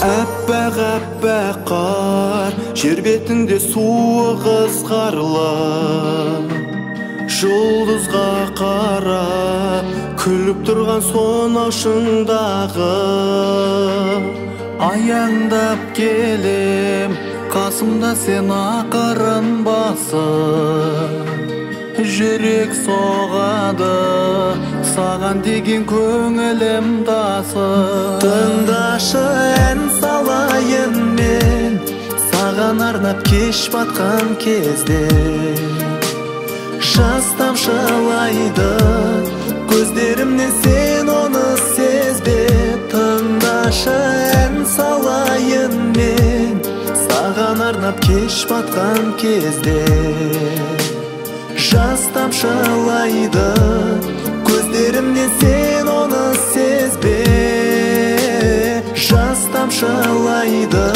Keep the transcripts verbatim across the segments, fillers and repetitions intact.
Әппақ әппақ қар, жер бетінде суы қызғарлы. Жұлдызға қара, күліп тұрған сонау шыңдағы. Аяңдап келем, қасымда сен ақырын басып. Жүрек соғады, саған деген көңілім тасып. Тыңдашы, ән салайын мен, саған арнап кеш батқан кезде. Жас тамшылайды көздерімнен, сен оны сезбе. Тыңдашы, ән салайын мен, саған арнап кеш батқан кезде. Жас тамшылайды көздерімнен, сен оны сезбе. Жас тамшылайды.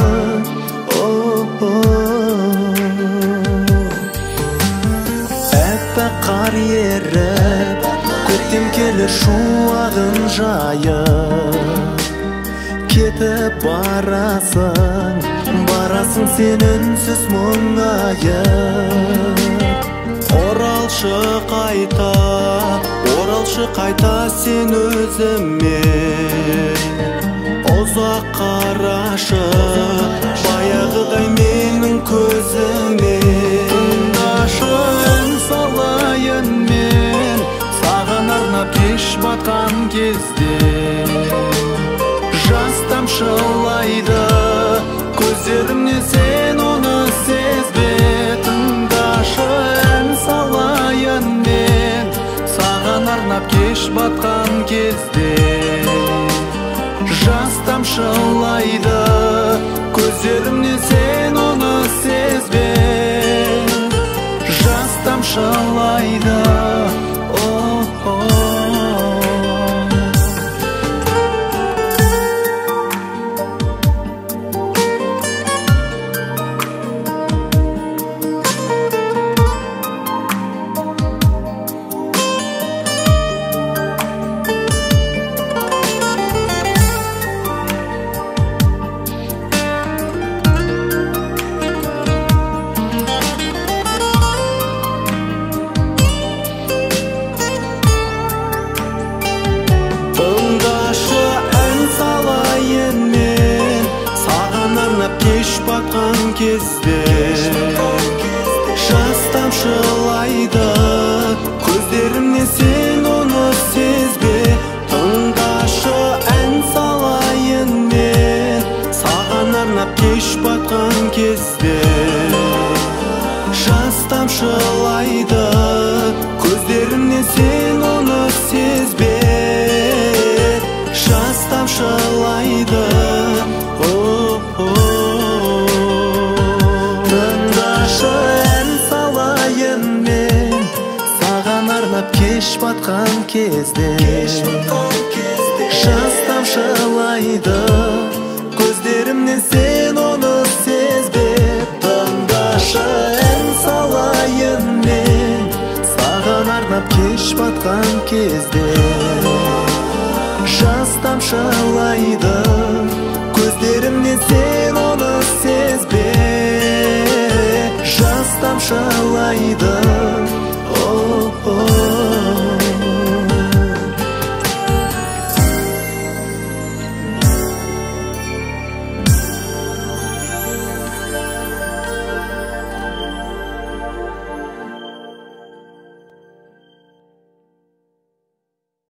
Әппақ қар еріп, көктем келер шуағын жайып. Кетіп барасың, барасың сен үнсіз мұңайып. Оралшы қайта, оралшы қайта сен өзіме. Ұзақ қарашы, баяғыдай менің көзіме. Тыңдашы, ән салайын мен, саған арнап кеш батқан кезде. Жас тамшылайды көздерімнен, сен оны сезбе. Тыңдашы, ән салайын мен, саған арнап кеш батқан кезде. Жас тамшылайды көздерімнен, сен оны сезбе. Жас тамшылайды. Кеш батқан кезде. Жас тамшылайды көздерімнен, сен оны сезбе. Тыңдашы, ән салайын мен, саған арнап кеш батқан кезде. Жас тамшылайды көздерімнен, сен оны сезбе. Жас тамшылайды. Кеш батқан кезде. Жас тамшылайды көздерімнен, сен оны сезбе. Тыңдашы, ән салайын мен, саған арнап кеш батқан кезде. Жас тамшылайды көздерімнен, сен оны сезбе. Жас тамшылайды.